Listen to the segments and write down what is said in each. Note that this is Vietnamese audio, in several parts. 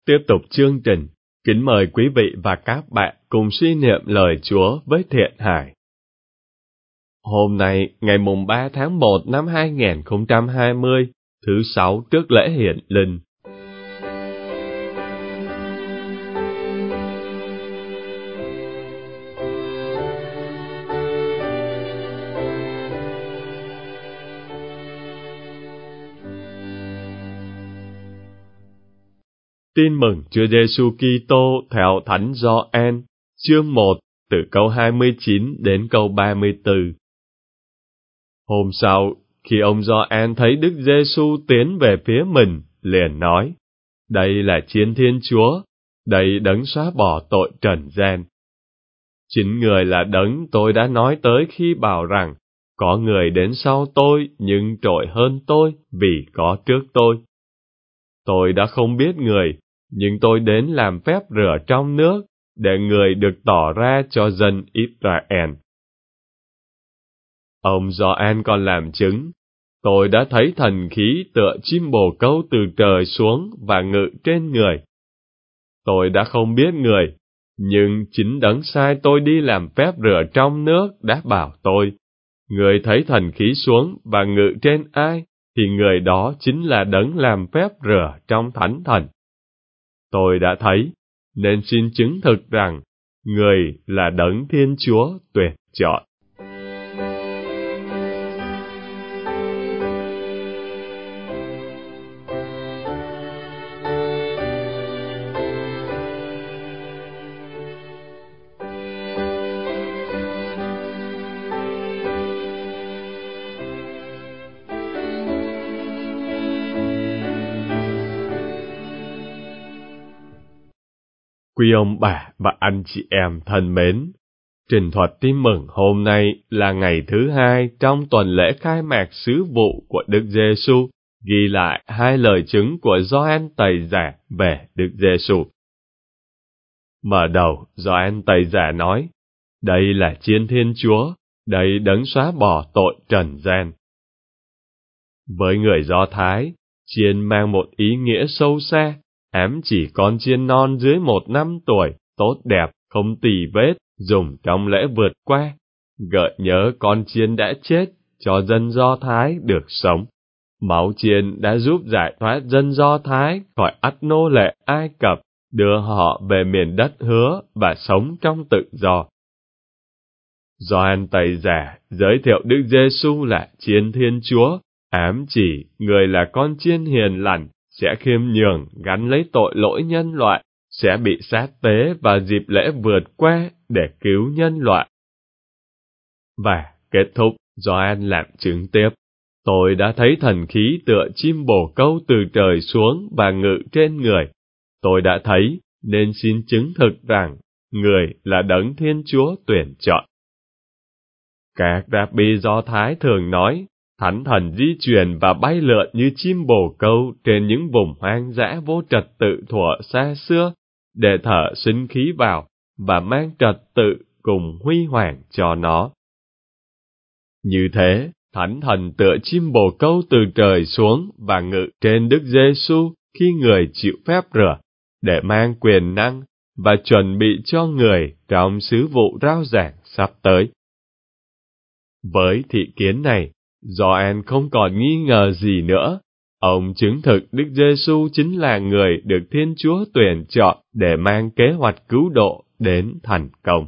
Tiếp tục chương trình, kính mời quý vị và các bạn cùng suy niệm lời Chúa với Thiện Hải. Hôm nay, ngày mùng 3 tháng 1 năm 2020, thứ Sáu trước lễ Hiển Linh. Tin mừng Chúa Giêsu Kitô theo Thánh Gioan, chương 1, từ câu 29 đến câu 34. Hôm sau, khi ông Gioan thấy Đức Giêsu tiến về phía mình, liền nói: Đây là Chiên Thiên Chúa, đây đấng xóa bỏ tội trần gian. Chính Người là đấng tôi đã nói tới khi bảo rằng, có người đến sau tôi nhưng trội hơn tôi vì có trước tôi. Tôi đã không biết Người, nhưng tôi đến làm phép rửa trong nước, để Người được tỏ ra cho dân Israel. Ông Gioan còn làm chứng: Tôi đã thấy thần khí tựa chim bồ câu từ trời xuống và ngự trên Người. Tôi đã không biết Người, nhưng chính đấng sai tôi đi làm phép rửa trong nước đã bảo tôi: Người thấy thần khí xuống và ngự trên ai, thì người đó chính là đấng làm phép rửa trong thánh thần. Tôi đã thấy, nên xin chứng thực rằng, Người là đấng Thiên Chúa tuyển chọn. Quý ông bà và anh chị em thân mến, trình thuật tin mừng hôm nay là ngày thứ hai trong tuần lễ khai mạc sứ vụ của Đức Giêsu, ghi lại hai lời chứng của Gioan Tẩy Giả về Đức Giêsu. Mở đầu, Gioan Tẩy Giả nói: Đây là Chiên Thiên Chúa, đây đấng xóa bỏ tội trần gian. Với người Do Thái, chiên mang một ý nghĩa sâu xa, ám chỉ con chiên non dưới 1 năm tuổi, tốt đẹp, không tì vết, dùng trong lễ vượt qua, gợi nhớ con chiên đã chết, cho dân Do Thái được sống. Máu chiên đã giúp giải thoát dân Do Thái khỏi ách nô lệ Ai Cập, đưa họ về miền đất hứa và sống trong tự do. Gioan Tẩy Giả giới thiệu Đức Giêsu là Chiên Thiên Chúa, ám chỉ Người là con chiên hiền lành, sẽ khiêm nhường gánh lấy tội lỗi nhân loại, sẽ bị sát tế vào dịp lễ vượt qua để cứu nhân loại. Và kết thúc, Gioan làm chứng tiếp: Tôi đã thấy thần khí tựa chim bồ câu từ trời xuống và ngự trên Người. Tôi đã thấy, nên xin chứng thực rằng, Người là đấng Thiên Chúa tuyển chọn. Các Rabbi Do Thái thường nói, Thánh Thần di chuyển và bay lượn như chim bồ câu trên những vùng hoang dã vô trật tự thuở xa xưa, để thở sinh khí vào và mang trật tự cùng huy hoàng cho nó. Như thế, Thánh Thần tựa chim bồ câu từ trời xuống và ngự trên Đức Giêsu khi Người chịu phép rửa, để mang quyền năng và chuẩn bị cho Người trong sứ vụ rao giảng sắp tới. Với thị kiến này, Gioan không còn nghi ngờ gì nữa. Ông chứng thực Đức Giêsu chính là Người được Thiên Chúa tuyển chọn để mang kế hoạch cứu độ đến thành công.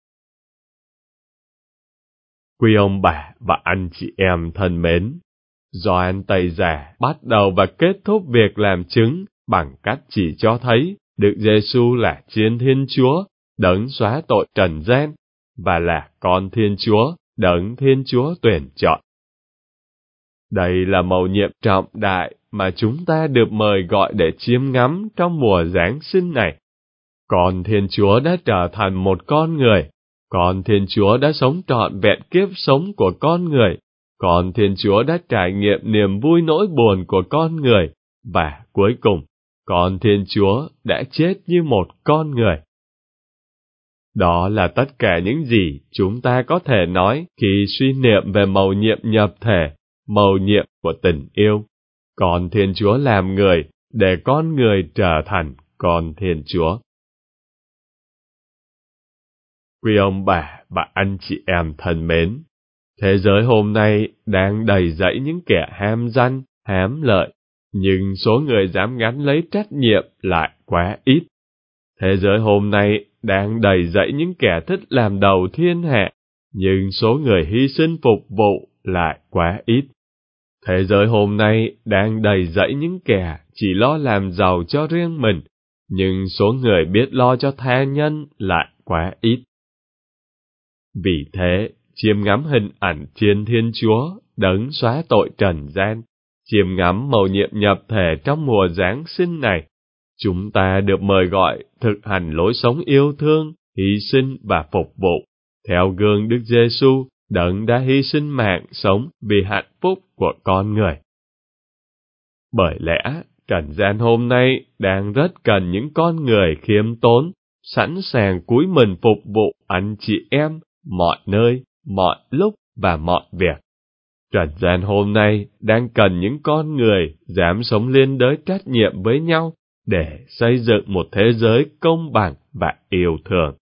Quý ông bà và anh chị em thân mến, Gioan Tẩy Giả bắt đầu và kết thúc việc làm chứng bằng cách chỉ cho thấy Đức Giêsu là Chiên Thiên Chúa, đấng xóa tội trần gian, và là con Thiên Chúa, đấng Thiên Chúa tuyển chọn. Đây là mầu nhiệm trọng đại mà chúng ta được mời gọi để chiêm ngắm trong mùa Giáng sinh này. Con Thiên Chúa đã trở thành một con người, con Thiên Chúa đã sống trọn vẹn kiếp sống của con người, con Thiên Chúa đã trải nghiệm niềm vui nỗi buồn của con người, và cuối cùng, con Thiên Chúa đã chết như một con người. Đó là tất cả những gì chúng ta có thể nói khi suy niệm về mầu nhiệm nhập thể, mầu nhiệm của tình yêu. Con Thiên Chúa làm người để con người trở thành con Thiên Chúa. Quý ông bà anh chị em thân mến, thế giới hôm nay đang đầy dẫy những kẻ ham danh, hám lợi, nhưng số người dám gắn lấy trách nhiệm lại quá ít. Thế giới hôm nay đang đầy dẫy những kẻ thích làm đầu thiên hạ, nhưng số người hy sinh phục vụ lại quá ít. Thế giới hôm nay đang đầy dẫy những kẻ chỉ lo làm giàu cho riêng mình, nhưng số người biết lo cho tha nhân lại quá ít. Vì thế, chiêm ngắm hình ảnh Thiên Chúa đấng xóa tội trần gian, chiêm ngắm mầu nhiệm nhập thể trong mùa Giáng sinh này, chúng ta được mời gọi thực hành lối sống yêu thương, hy sinh và phục vụ, theo gương Đức Giêsu đấng đã hy sinh mạng sống vì hạnh phúc của con người. Bởi lẽ, trần gian hôm nay đang rất cần những con người khiêm tốn, sẵn sàng cúi mình phục vụ anh chị em, mọi nơi, mọi lúc và mọi việc. Trần gian hôm nay đang cần những con người dám sống liên đới trách nhiệm với nhau để xây dựng một thế giới công bằng và yêu thương.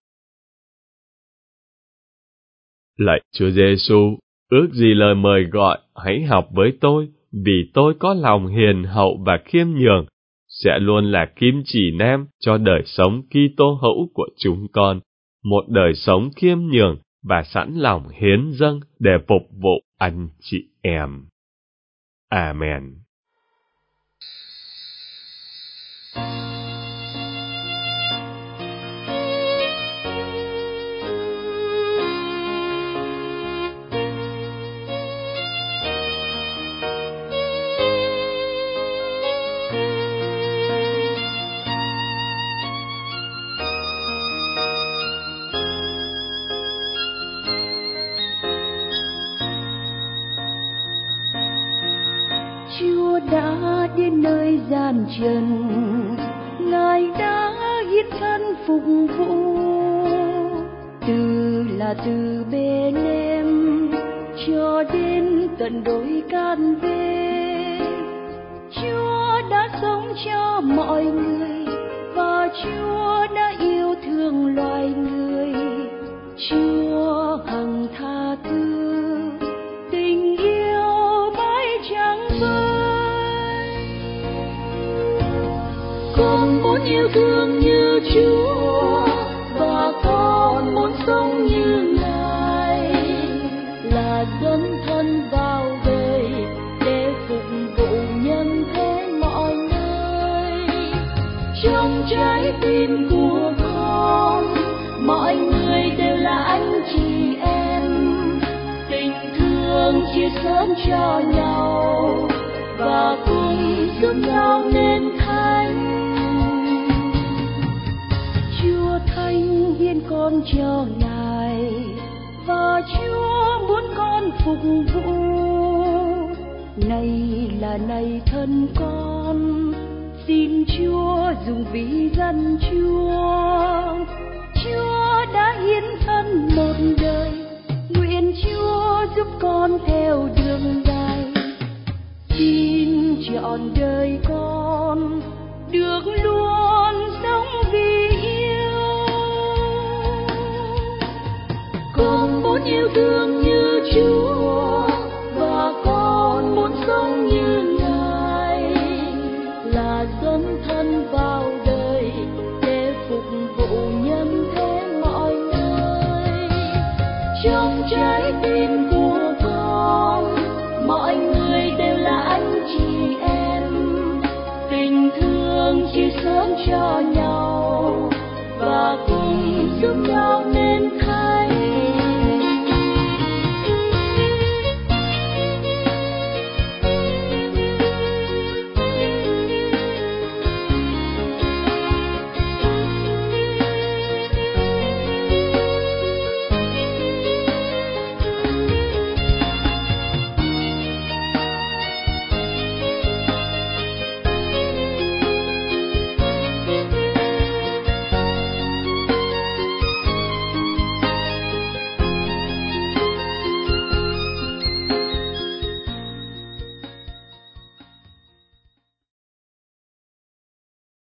Lạy Chúa Giêsu, ước gì lời mời gọi hãy học với tôi, vì tôi có lòng hiền hậu và khiêm nhường, sẽ luôn là kim chỉ nam cho đời sống Kitô hữu của chúng con, một đời sống khiêm nhường và sẵn lòng hiến dâng để phục vụ anh chị em. Amen. Chúa đã đến nơi gian trần, Ngài đã hiến thân phục vụ. Từ Bethlehem cho đến tận đồi Can Vê, Chúa đã sống cho mọi người và Chúa đã yêu thương loài người. Chúa hằng tha thứ, tình yêu mãi chẳng phai. Con muốn yêu thương như Chúa và con muốn sống như Ngài, là dấn thân vào đời để phục vụ nhân thế mọi nơi. Trong trái tim của con, mọi người đều là anh chị em, tình thương chia sớt cho nhau và cùng giúp nhau nên thánh. Chúa thánh hiến con cho Ngài và Chúa muốn con phục vụ. Này là này thân con, xin Chúa dùng vì dân Chúa. Chúa đã hiến thân một đời, nguyện Chúa giúp con theo đường Ngài. Xin trọn đời con được luôn sống vì yêu. Con muốn yêu thương như Chúa và con muốn sống như Ngài, là dấn thân vào đời để phục vụ nhân thế mọi người. Trong trái tim của con, mọi người đều là anh chị em, tình thương chia sớt cho nhau